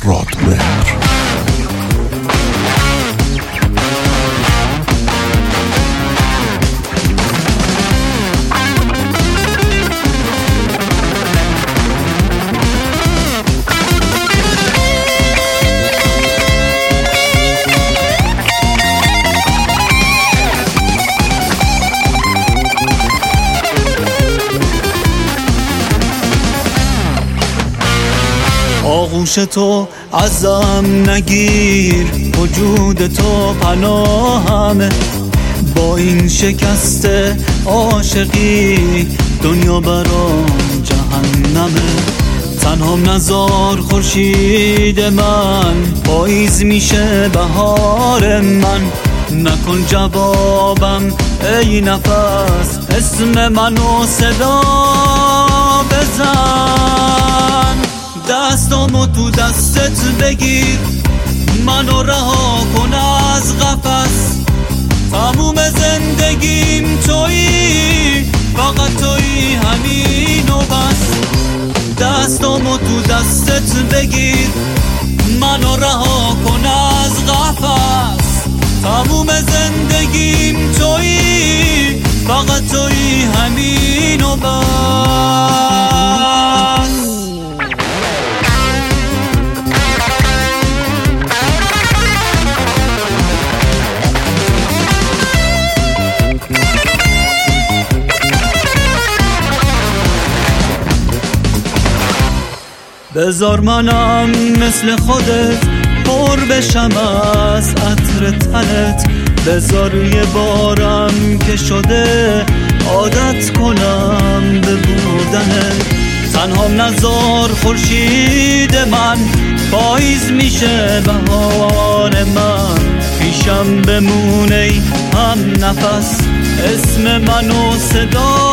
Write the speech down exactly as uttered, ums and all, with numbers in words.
رادمهر. آغوش تو ازم نگیر، وجود تو پناهمه. با این شکست عاشقی دنیا برام جهنمه. تنهام نزار خورشید من، پاییز میشه بهار من. نکن جوابم ای نفس، اسم منو صدا بزن. دستامو تو دستت بگیر، منو رها کن از قفس. تموم زندگیم تویی، فقط تویی، همین و بس. دستامو تو دستت بگیر، منو رها کن از قفس. تموم زندگیم تویی، فقط تویی، همین و بس. بذار منم مثل خودت پر بشم از عطر تنت. بذار یه بارم که شده عادت کنم به بودنت. تنهام نزار خورشید من، پاییز میشه بهار من. پیشم بمونه هم نفس، اسم منو صدا